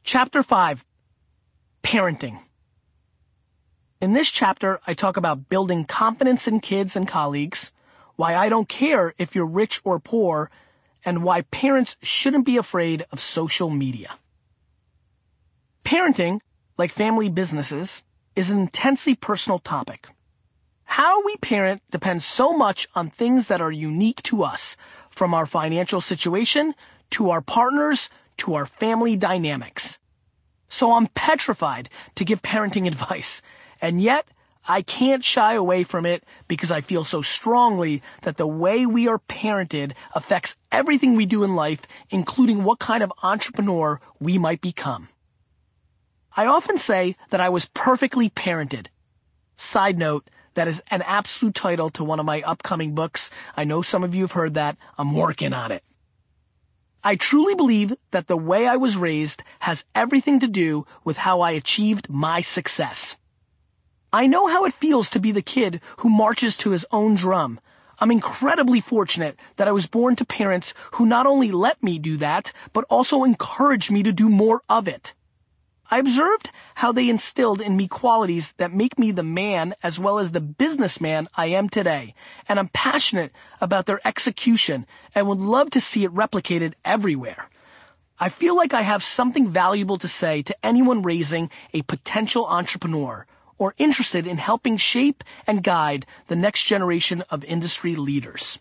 Chapter 5, Parenting. In this chapter, I talk about building confidence in kids and colleagues, why I don't care if you're rich or poor, and why parents shouldn't be afraid of social media. Parenting, like family businesses, is an intensely personal topic. How we parent depends so much on things that are unique to us, from our financial situation to our partners to our family dynamics. So I'm petrified to give parenting advice, and yet I can't shy away from it because I feel so strongly that the way we are parented affects everything we do in life, including what kind of entrepreneur we might become. I often say that I was perfectly parented. Side note, that is an absolute title to one of my upcoming books. I know some of you have heard that. I'm working on it. I truly believe that the way I was raised has everything to do with how I achieved my success. I know how it feels to be the kid who marches to his own drum. I'm incredibly fortunate that I was born to parents who not only let me do that, but also encouraged me to do more of it. I observed how they instilled in me qualities that make me the man as well as the businessman I am today, and I'm passionate about their execution and would love to see it replicated everywhere. I feel like I have something valuable to say to anyone raising a potential entrepreneur or interested in helping shape and guide the next generation of industry leaders.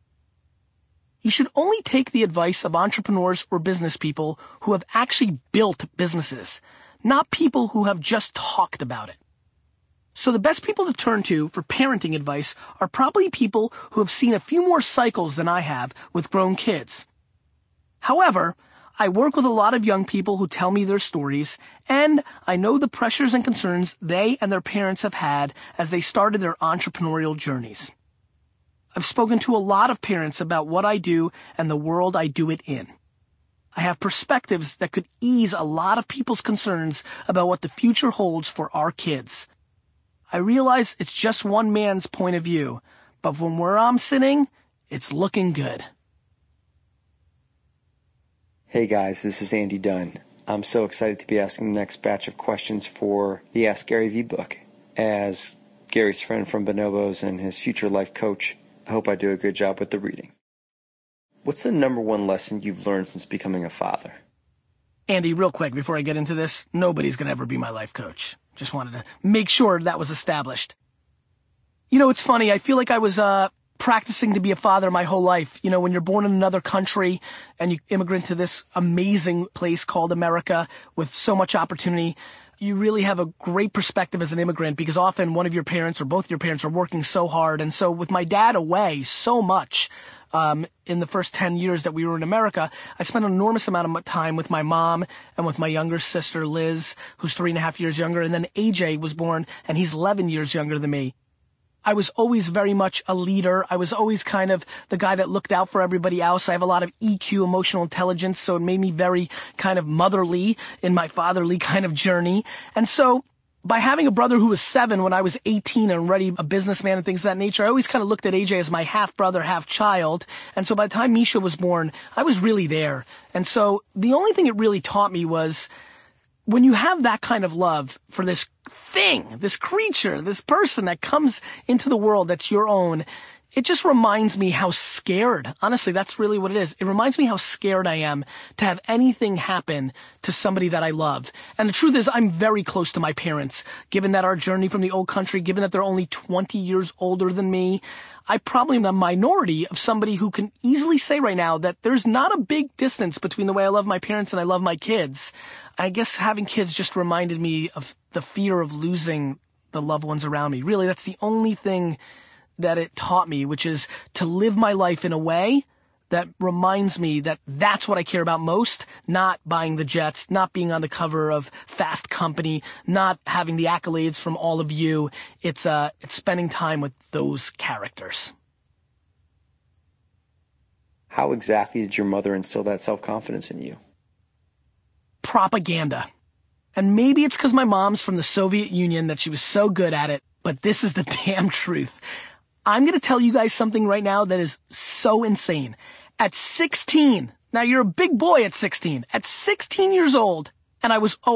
You should only take the advice of entrepreneurs or business people who have actually built businesses, not people who have just talked about it. So the best people to turn to for parenting advice are probably people who have seen a few more cycles than I have with grown kids. However, I work with a lot of young people who tell me their stories, and I know the pressures and concerns they and their parents have had as they started their entrepreneurial journeys. I've spoken to a lot of parents about what I do and the world I do it in. I have perspectives that could ease a lot of people's concerns about what the future holds for our kids. I realize it's just one man's point of view, but from where I'm sitting, it's looking good. Hey guys, this is Andy Dunn. I'm so excited to be asking the next batch of questions for the Ask Gary V book. As Gary's friend from Bonobos and his future life coach, I hope I do a good job with the reading. What's the number one lesson you've learned since becoming a father? Andy, real quick, before I get into this, nobody's going to ever be my life coach. Just wanted to make sure that was established. You know, it's funny. I feel like I was practicing to be a father my whole life. You know, when you're born in another country and you immigrant to this amazing place called America with so much opportunity, you really have a great perspective as an immigrant because often one of your parents or both your parents are working so hard. And so with my dad away so much in the first 10 years that we were in America, I spent an enormous amount of time with my mom and with my younger sister, Liz, who's 3.5 years younger. And then AJ was born and he's 11 years younger than me. I was always very much a leader. I was always kind of the guy that looked out for everybody else. I have a lot of EQ, emotional intelligence, so it made me very kind of motherly in my fatherly kind of journey. And so by having a brother who was 7 when I was 18 and already a businessman and things of that nature, I always kind of looked at AJ as my half-brother, half-child. And so by the time Misha was born, I was really there. And so the only thing it really taught me was when you have that kind of love for this thing, this creature, this person that comes into the world that's your own, it just reminds me how scared, honestly, that's really what it is. It reminds me how scared I am to have anything happen to somebody that I love. And the truth is, I'm very close to my parents, given that our journey from the old country, given that they're only 20 years older than me. I probably am a minority of somebody who can easily say right now that there's not a big distance between the way I love my parents and I love my kids. I guess having kids just reminded me of the fear of losing the loved ones around me. Really, that's the only thing that it taught me, which is to live my life in a way that reminds me that that's what I care about most, not buying the jets, not being on the cover of Fast Company, not having the accolades from all of you. It's spending time with those characters. How exactly did your mother instill that self-confidence in you? Propaganda. And maybe it's because my mom's from the Soviet Union that she was so good at it, but this is the damn truth. I'm going to tell you guys something right now that is so insane. At 16, now you're a big boy at 16. At 16 years old, and I was,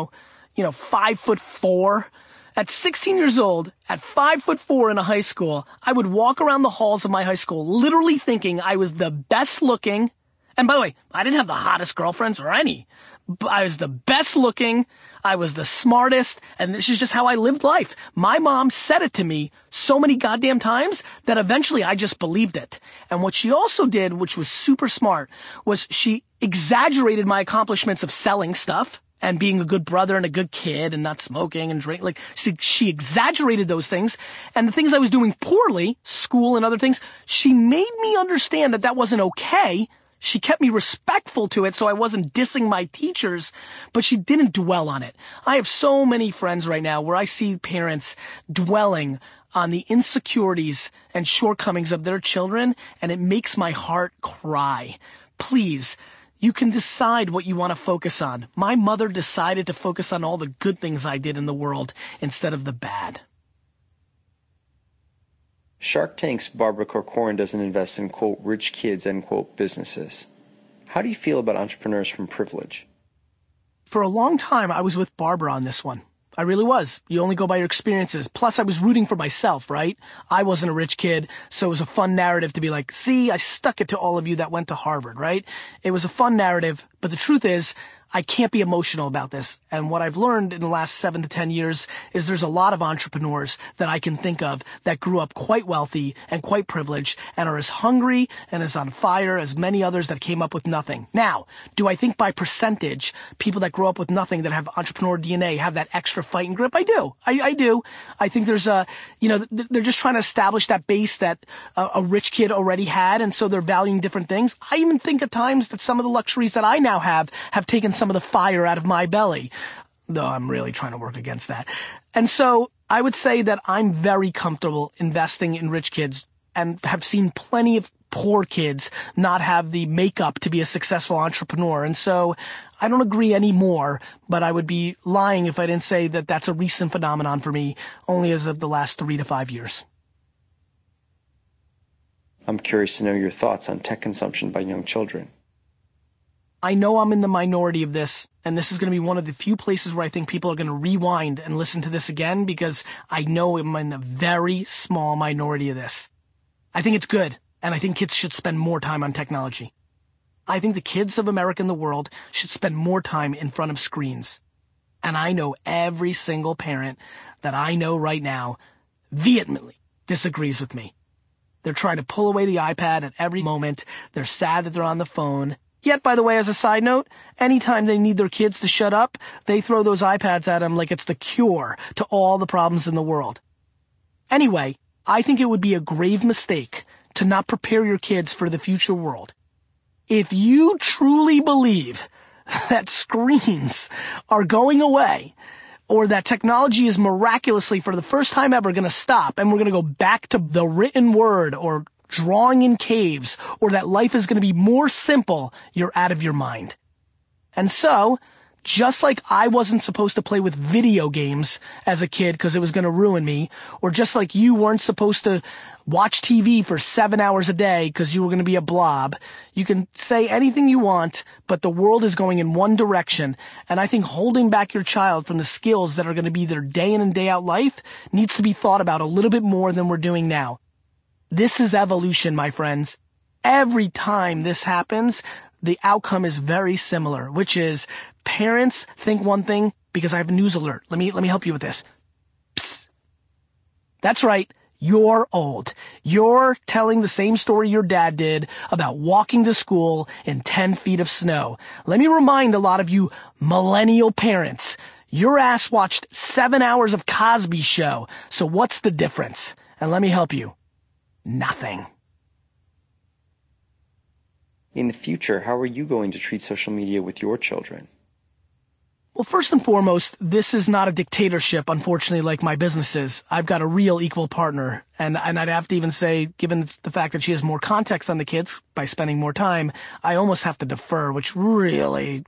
5'4". At 16 years old, at 5'4" in a high school, I would walk around the halls of my high school literally thinking I was the best looking. And by the way, I didn't have the hottest girlfriends or any. I was the best looking. I was the smartest. And this is just how I lived life. My mom said it to me so many goddamn times that eventually I just believed it. And what she also did, which was super smart, was she exaggerated my accomplishments of selling stuff and being a good brother and a good kid and not smoking and drink. Like, she exaggerated those things. And the things I was doing poorly, school and other things, she made me understand that that wasn't okay. She kept me respectful to it so I wasn't dissing my teachers, but she didn't dwell on it. I have so many friends right now where I see parents dwelling on the insecurities and shortcomings of their children, and it makes my heart cry. Please, you can decide what you want to focus on. My mother decided to focus on all the good things I did in the world instead of the bad. Shark Tank's Barbara Corcoran doesn't invest in, quote, rich kids, end quote, businesses. How do you feel about entrepreneurs from privilege? For a long time, I was with Barbara on this one. I really was. You only go by your experiences. Plus, I was rooting for myself, right? I wasn't a rich kid, so it was a fun narrative to be like, see, I stuck it to all of you that went to Harvard, right? It was a fun narrative, but the truth is, I can't be emotional about this. And what I've learned in the last 7 to 10 years is there's a lot of entrepreneurs that I can think of that grew up quite wealthy and quite privileged and are as hungry and as on fire as many others that came up with nothing. Now, do I think by percentage, people that grow up with nothing that have entrepreneur DNA have that extra fight and grip? I do. I do. I think there's they're just trying to establish that base that a rich kid already had, and so they're valuing different things. I even think at times that some of the luxuries that I now have taken some of the fire out of my belly, though I'm really trying to work against that. And so I would say that I'm very comfortable investing in rich kids and have seen plenty of poor kids not have the makeup to be a successful entrepreneur. And so I don't agree anymore, but I would be lying if I didn't say that that's a recent phenomenon for me, only as of the last 3 to 5 years. I'm curious to know your thoughts on tech consumption by young children. I know I'm in the minority of this, and this is going to be one of the few places where I think people are going to rewind and listen to this again, because I know I'm in a very small minority of this. I think it's good, and I think kids should spend more time on technology. I think the kids of America and the world should spend more time in front of screens. And I know every single parent that I know right now vehemently disagrees with me. They're trying to pull away the iPad at every moment. They're sad that they're on the phone. Yet, by the way, as a side note, anytime they need their kids to shut up, they throw those iPads at them like it's the cure to all the problems in the world. Anyway, I think it would be a grave mistake to not prepare your kids for the future world. If you truly believe that screens are going away, or that technology is miraculously, for the first time ever, going to stop, and we're going to go back to the written word or drawing in caves, or that life is going to be more simple, you're out of your mind. And so, just like I wasn't supposed to play with video games as a kid because it was going to ruin me, or just like you weren't supposed to watch TV for 7 hours a day because you were going to be a blob, you can say anything you want, but the world is going in one direction. And I think holding back your child from the skills that are going to be their day in and day out life needs to be thought about a little bit more than we're doing now. This is evolution, my friends. Every time this happens, the outcome is very similar, which is parents think one thing because I have a news alert. Let me help you with this. Psst. That's right. You're old. You're telling the same story your dad did about walking to school in 10 feet of snow. Let me remind a lot of you millennial parents, your ass watched 7 hours of Cosby Show. So what's the difference? And let me help you. Nothing. In the future, how are you going to treat social media with your children? Well, first and foremost, this is not a dictatorship, unfortunately, like my business is. I've got a real equal partner. And I'd have to even say, given the fact that she has more context on the kids by spending more time, I almost have to defer, which really...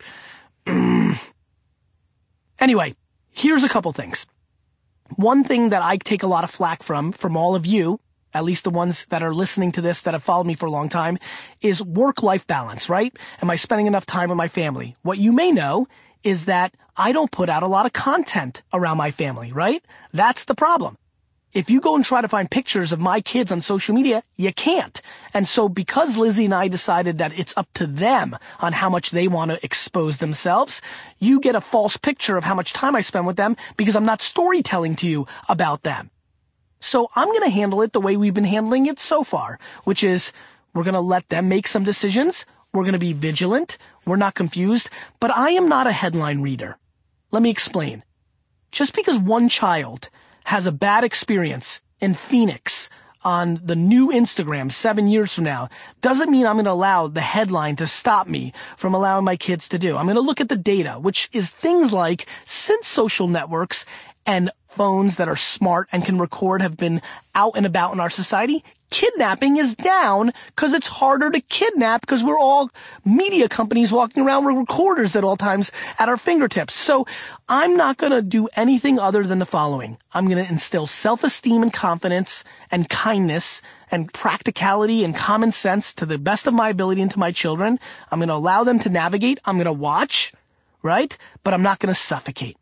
Anyway, here's a couple things. One thing that I take a lot of flack from all of you, at least the ones that are listening to this that have followed me for a long time, is work-life balance, right? Am I spending enough time with my family? What you may know is that I don't put out a lot of content around my family, right? That's the problem. If you go and try to find pictures of my kids on social media, you can't. And so because Lizzie and I decided that it's up to them on how much they want to expose themselves, you get a false picture of how much time I spend with them because I'm not storytelling to you about them. So I'm going to handle it the way we've been handling it so far, which is we're going to let them make some decisions. We're going to be vigilant. We're not confused, but I am not a headline reader. Let me explain. Just because one child has a bad experience in Phoenix on the new Instagram 7 years from now doesn't mean I'm going to allow the headline to stop me from allowing my kids to do. I'm going to look at the data, which is things like since social networks and phones that are smart and can record have been out and about in our society, kidnapping is down because it's harder to kidnap because we're all media companies walking around with recorders at all times at our fingertips. So I'm not going to do anything other than the following. I'm going to instill self-esteem and confidence and kindness and practicality and common sense to the best of my ability into my children. I'm going to allow them to navigate. I'm going to watch, right? But I'm not going to suffocate.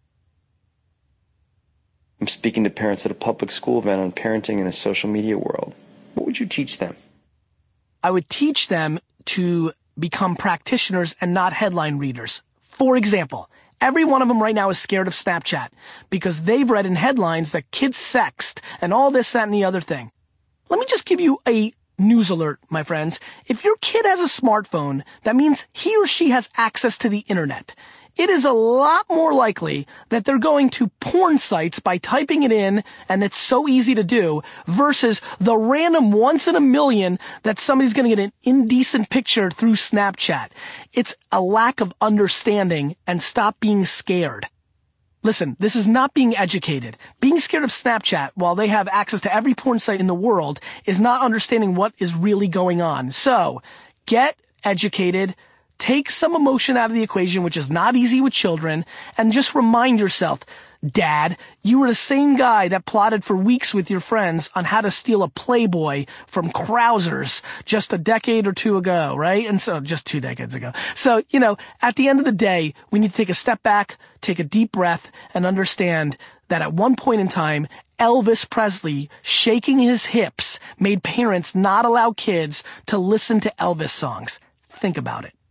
I'm speaking to parents at a public school event on parenting in a social media world. What would you teach them? I would teach them to become practitioners and not headline readers. For example, every one of them right now is scared of Snapchat because they've read in headlines that kids sext and all this, that, and the other thing. Let me just give you a news alert, my friends. If your kid has a smartphone, that means he or she has access to the internet. It is a lot more likely that they're going to porn sites by typing it in, and it's so easy to do, versus the random once in a million that somebody's going to get an indecent picture through Snapchat. It's a lack of understanding, and stop being scared. Listen, this is not being educated. Being scared of Snapchat while they have access to every porn site in the world is not understanding what is really going on. So, get educated. Take some emotion out of the equation, which is not easy with children, and just remind yourself, Dad, you were the same guy that plotted for weeks with your friends on how to steal a Playboy from Krausers just a decade or two ago, right? And so, just 2 decades ago. So, at the end of the day, we need to take a step back, take a deep breath, and understand that at one point in time, Elvis Presley shaking his hips made parents not allow kids to listen to Elvis songs. Think about it.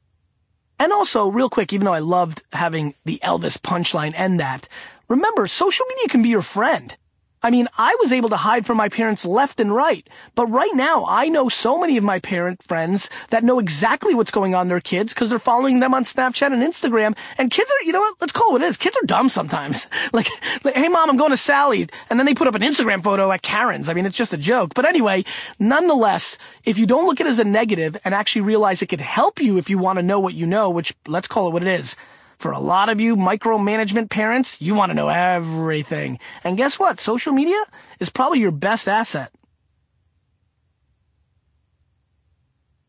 And also, real quick, even though I loved having the Elvis punchline end that, remember, social media can be your friend. I mean, I was able to hide from my parents left and right, but right now I know so many of my parent friends that know exactly what's going on in their kids because they're following them on Snapchat and Instagram, and kids are, let's call it what it is. Kids are dumb sometimes. Like, hey mom, I'm going to Sally's, and then they put up an Instagram photo at Karen's. I mean, it's just a joke. But anyway, nonetheless, if you don't look at it as a negative and actually realize it could help you if you want to know what you know, which let's call it what it is. For a lot of you micromanagement parents, you want to know everything. And guess what? Social media is probably your best asset.